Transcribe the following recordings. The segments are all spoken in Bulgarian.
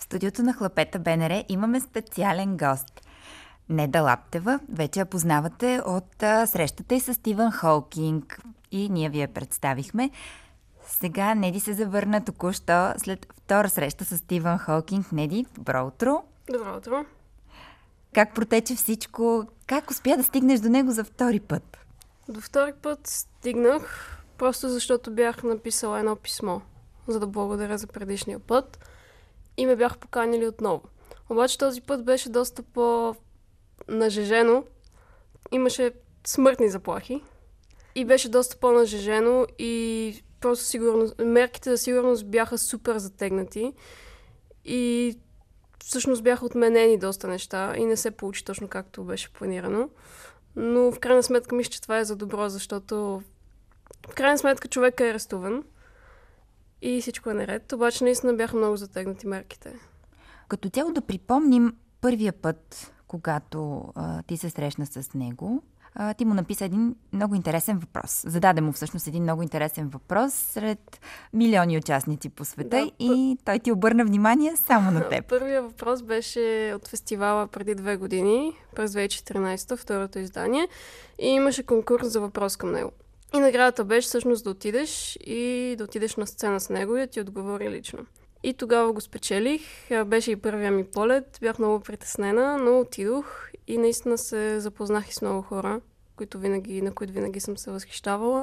студиото на Хлапета БНР имаме специален гост. Неда Лаптева, вече я познавате от срещата и с Стивън Хокинг и ние ви я представихме. Сега Неди се завърна току-що след втора среща с Стивън Хокинг. Неди, добро утро! Добро утро! Как протече всичко? Как успя да стигнеш до него за втори път? До втори път стигнах, просто защото бях написала едно писмо, за да благодаря за предишния път и ме бях поканили отново. Обаче този път беше доста по-нажежено. Имаше смъртни заплахи и беше доста по-нажежено и просто мерките за сигурност бяха супер затегнати и всъщност бяха отменени доста неща и не се получи точно както беше планирано. Но в крайна сметка мисля, че това е за добро, защото в крайна сметка човек е арестуван и всичко е наред. Обаче наистина бяха много затегнати мерките. Като цяло да припомним първия път, когато ти се срещна с него, ти му написа един много интересен въпрос. Зададе му всъщност един много интересен въпрос сред милиони участници по света и той ти обърна внимание само на теб. Първият въпрос беше от фестивала преди 2 години, през 2014, второто издание, и имаше конкурс за въпрос към него. И наградата беше всъщност да отидеш на сцена с него и да ти отговори лично. И тогава го спечелих. Беше и първия ми полет. Бях много притеснена, но отидох и наистина се запознах и с много хора, на които винаги съм се възхищавала.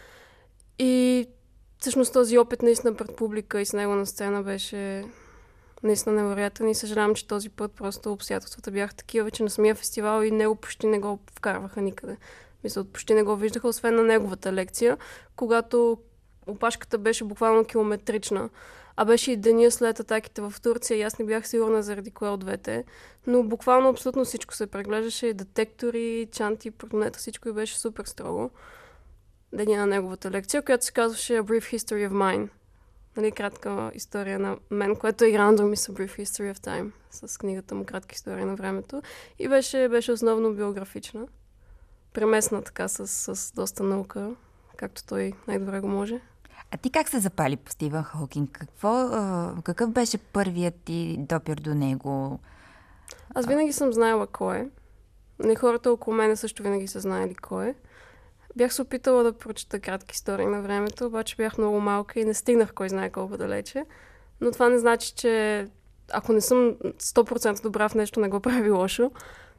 И всъщност този опит наистина пред публика и с него на сцена беше наистина невероятен и съжалявам, че този път просто обстоятелствата бяха такива, че на самия фестивал и него почти не го вкарваха никъде. Мисля, почти не го виждаха, освен на неговата лекция, когато опашката беше буквално километрична. А беше и деня след атаките в Турция и аз не бях сигурна заради кое от двете. Но буквално абсолютно всичко се преглеждаше. Детектори, чанти, протонета, всичко и беше супер строго. Деня на неговата лекция, която се казваше A Brief History of Mine. Нали, кратка история на мен, което и рандом ми са Brief History of Time, с книгата му Кратка история на времето. И беше основно биографична. Премесна така с доста наука, както той най-добре го може. А ти как се запали по Стивън Хокинг? Какъв беше първият ти допир до него? Аз винаги съм знаела кой е. И хората около мене също винаги са знаели кой е. Бях се опитала да прочета кратки истории на времето, обаче бях много малка и не стигнах кой знае колко далече. Но това не значи, че ако не съм 100% добра в нещо, не го прави лошо.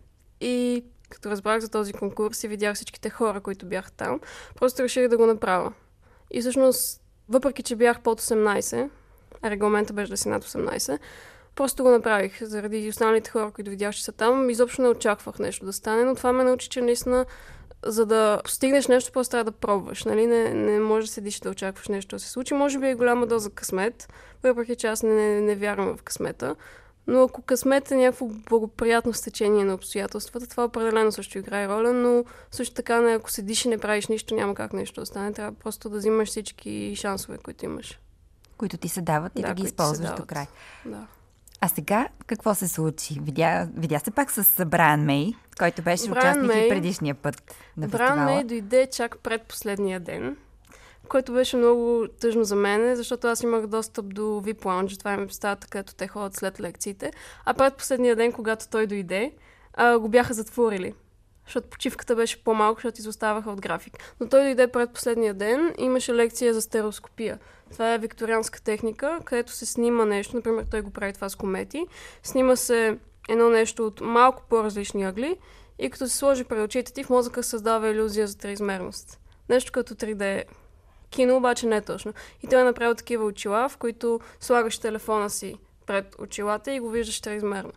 И като разбрах за този конкурс и видях всичките хора, които бяха там, просто реших да го направя. И всъщност, въпреки че бях под 18, а регламента беше да си над 18, просто го направих. Заради останалите хора, които видях, че са там, изобщо не очаквах нещо да стане, но това ме научи, че наистина, за да постигнеш нещо, просто трябва да пробваш. Нали? Не може да седиш да очакваш нещо да се случи. Може би е голяма доза късмет, въпреки че аз не вярвам в късмета. Но ако късмет е някакво благоприятно стечение на обстоятелствата, това определено също играе роля, но също така, ако седиш и не правиш нищо, няма как нещо да стане. Трябва просто да взимаш всички шансове, които имаш. Които ти се дават и да ги използваш до край. Да. А сега какво се случи? Видя се пак с Брайан Мей, който беше участник и предишния път на фестивала. Брайан Мей дойде чак пред последния ден, което беше много тъжно за мен, защото аз имах достъп до VIP Lounge, това е местата, където те ходят след лекциите. А пред последния ден, когато той дойде, го бяха затворили, защото почивката беше по-малко, защото изоставаха от график. Но той дойде пред последния ден и имаше лекция за стереоскопия. Това е викторианска техника, където се снима нещо, например той го прави това с комети, снима се едно нещо от малко по-различни ъгли и като се сложи пред очите ти, в мозъка създава илюзия за триизмерност. Нещо като 3D кино, обаче не точно. И той е направил такива очила, в които слагаш телефона си пред очилата и го виждаш триизмерно.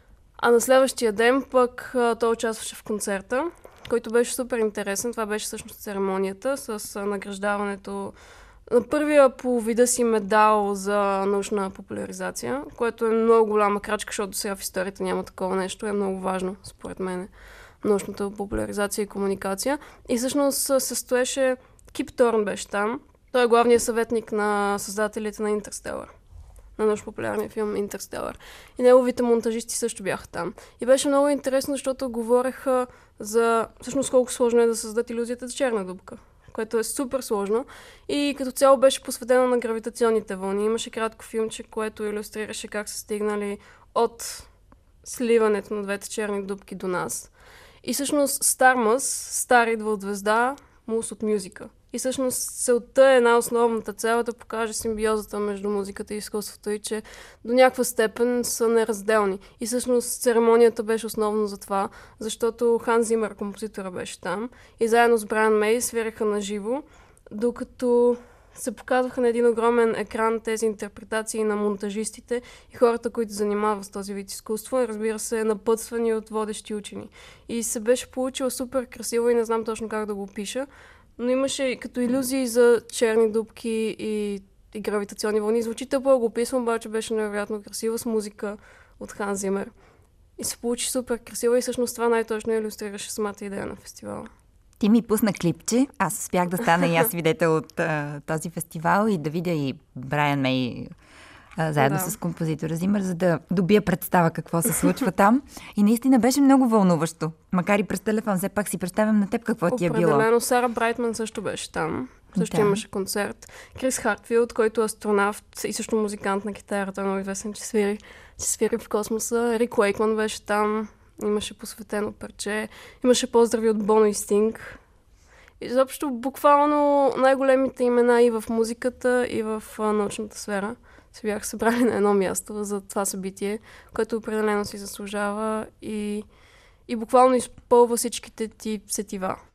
А на следващия ден пък той участваше в концерта, който беше супер интересен. Това беше всъщност церемонията с награждаването на първия по вида си медал за научна популяризация, което е много голяма крачка, защото сега в историята няма такова нещо. Е много важно, според мен, научната популяризация и комуникация. И всъщност се стоеше Кип Торн беше там. Той е главният съветник на създателите на Интерстелър, на научно-популярния филм Интерстелър. И неговите монтажисти също бяха там. И беше много интересно, защото говореха за всъщност колко сложно е да създадат илюзията за черна дупка. което е супер сложно. И като цяло беше посветено на гравитационните вълни. Имаше кратко филмче, което илюстрираше как са стигнали от сливането на двете черни дупки до нас. И всъщност Стармъс, стар идва от звезда, мус от мюзика. И всъщност целта е една основната цел да покаже симбиозата между музиката и изкуството и че до някаква степен са неразделни. И всъщност церемонията беше основно за това, защото Ханс Зимер, композитора, беше там и заедно с Брайан Мей свираха на живо, докато се показваха на един огромен екран тези интерпретации на монтажистите и хората, които занимават с този вид изкуство, и разбира се, напътствани от водещи учени. И се беше получило супер красиво и не знам точно как да го опиша, но имаше като илюзии за черни дупки и гравитационни вълни. Звучи тъпо, го описвам, обаче беше невероятно красиво с музика от Ханс Зимер. И се получи супер красиво и всъщност това най-точно илюстрираше самата идея на фестивала. Ти ми пусна клипче, аз успях да стана и аз свидетел от този фестивал и да видя и Брайан Мей заедно с композитора Зимер, за да добия представа какво се случва там. И наистина беше много вълнуващо. Макар и през телефон, все пак си представям на теб какво ти е било. Определено Сара Брайтман също беше там. Също имаше концерт. Крис Хартфилд, който е астронавт и също музикант на китарата, много известен, че свири в космоса. Рик Уейкман беше там. Имаше посветено парче. Имаше поздрави от Боно и Стинг. Изобщо буквално най-големите имена и в музиката, и в научната сфера се бяха събрали на едно място за това събитие, което определено си заслужава и буквално изпълва всичките ти сетива.